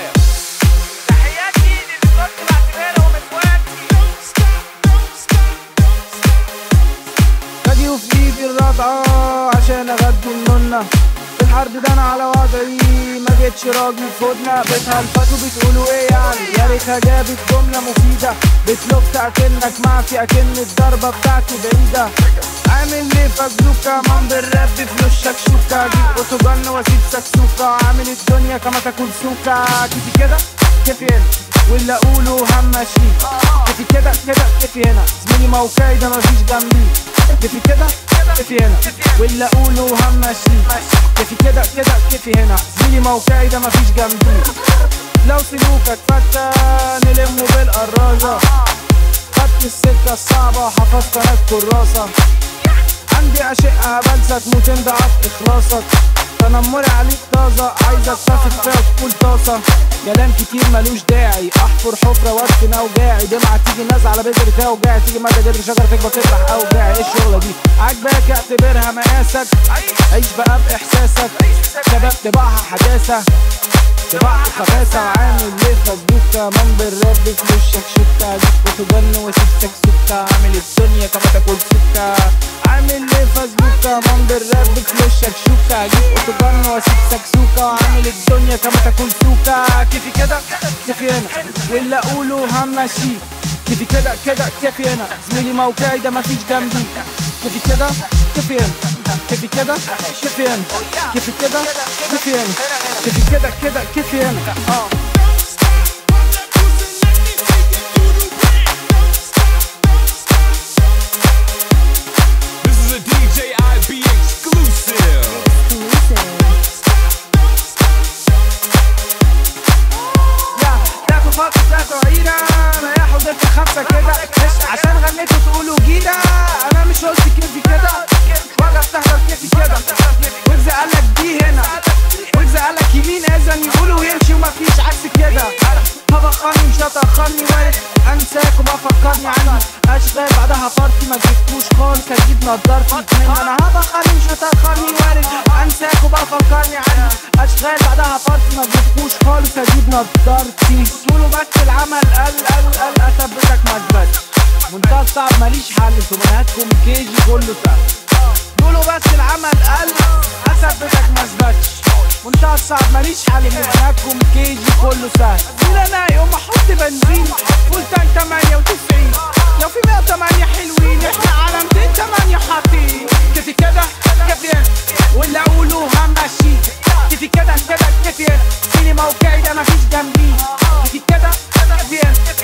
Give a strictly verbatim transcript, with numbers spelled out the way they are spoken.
تحياتي للي كنت بعتبرهم اخواتي. فادي وفي ايدي الرضعة عشان اغدي النونة. في الحرب ده انا على وضعي ما جيتش راجل فودنا. بتهلفتوا بتقولوا ايه يعني؟ يا ريتها جابت جملة مفيدة بتلوكت اكنك معفي اكن الضربة بتاعتي بعيدة. عامل ليه فزلوكة مان بالراب في وشك شوكة. اجيب اوتوجن واسيب سكسوكة. عامل الدنيا كما تاكل سوكة. كيفي كده كيفي هنا واللي اقوله همشي. كيفي كده كده كيفي هنا زميلي موقعي ده مفيش جنبي. كيفي كده كيفي هنا واللي اقوله همشي. كيفي كده كده كيفي هنا زميلي موقعي ده مفيش جنبي. لو سلوكك فتى نلمه بالقرازة. خدت السكة الصعبة وحفظت انا الكراسة. عندي اشقة بلسة تموت انت عف اخلاصك. تنمري عليك طازة عايزك تثق فيها تقول طاسة. كلام كتير ملوش داعي احفر حفرة وادفن اوجاعي. دمعة تيجي ناس على بدر توجعي. تيجي مدى جدر شجرة تكبر تفرح اوجاعي. ايه الشغلة دي عاجباك اعتبرها مقاسك. عيش بقى باحساسك. شباب طباعها حداثة طباعها خباثة. وعامل ليه فزوكة مان بالراب في وشك شوكة. اجيب اوتوجن واسيب سكسوكة. عامل الدنيا كما تاكل سكة. عامل ليه فزوكة مان بالراب في وشك شوكة. اجيب اوتوجن واسيب سكسوكة. عامل الدنيا كما تاكل سوكة. كيفي كده كيفي هنا واللي اقوله همشي. كيفي كده كده كيفي هنا زميلي موقعي ده مفيش جنبي. كيفي كده كيفي هنا كيفي كده كيفي هنا كيفي كده كيفي هنا كيفي كده كده كيفي هنا. اه خمسة كده عشان غنيتوا تقولوا جينا. انا مش قلت كيفي كده ولا بتحضر كيفي كده. ويجز قالك دي هنا ويجز قالك يمين اذن يقولوا يمشي ومفيش عكس كده. هبخرني مش هتأخرني وارد انساك وما فكرني عني. اشغال بعدها بارتي ما جبتوش خالص هتجيب نضارتي. من انا هبخرني مش هتأخرني وارد انساك وما فكرني عني. اشغال بعدها بارتي ما جبتوش خالص هجيب نضارتي. تقولوا بس العمل قل قل قل اثبتك ما اثبتش. منتهى الصعب ماليش حل انتوا منهاتكم كيجي كله سهل. تقولوا بس العمل قل اثبتك ما اثبتش. منتهى الصعب ماليش حل منهاتكم كيجي كله سهل. زين انا يوم احط بنزين فول تانك تمانية وتسعين. لو في مية وتمانية حلوين احنا على ميتين وتمانية حاطين. كيفي كده كيفي هنا واللي اقوله همشي. كيفي كده كده كيفي هنا زميلي موقعي ده مفيش جنبي. كيفي كده كيفي هنا